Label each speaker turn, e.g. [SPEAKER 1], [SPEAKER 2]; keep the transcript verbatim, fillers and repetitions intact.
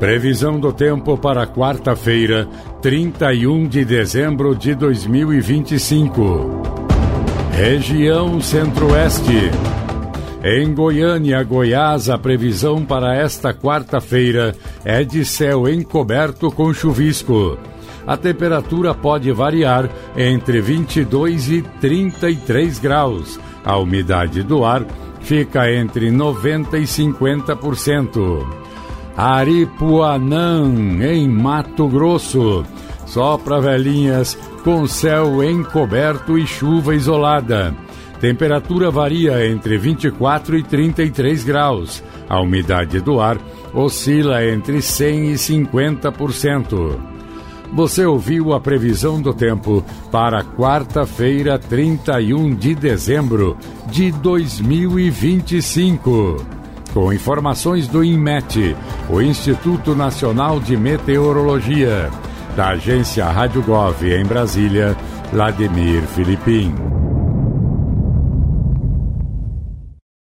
[SPEAKER 1] Previsão do tempo para quarta-feira, trinta e um de dezembro de dois mil e vinte e cinco. Região Centro-Oeste. Em Goiânia, Goiás, a previsão para esta quarta-feira é de céu encoberto com chuvisco. A temperatura pode variar entre vinte e dois e trinta e três graus. A umidade do ar fica entre noventa e cinquenta por cento. Aripuanã, em Mato Grosso. Sopra velhinhas com céu encoberto e chuva isolada. Temperatura varia entre vinte e quatro e trinta e três graus. A umidade do ar oscila entre cem e cinquenta por cento. Você ouviu a previsão do tempo para quarta-feira, trinta e um de dezembro de dois mil e vinte e cinco. Com informações do INMET, o Instituto Nacional de Meteorologia, da agência Rádio Gov em Brasília, Vladimir Filipim.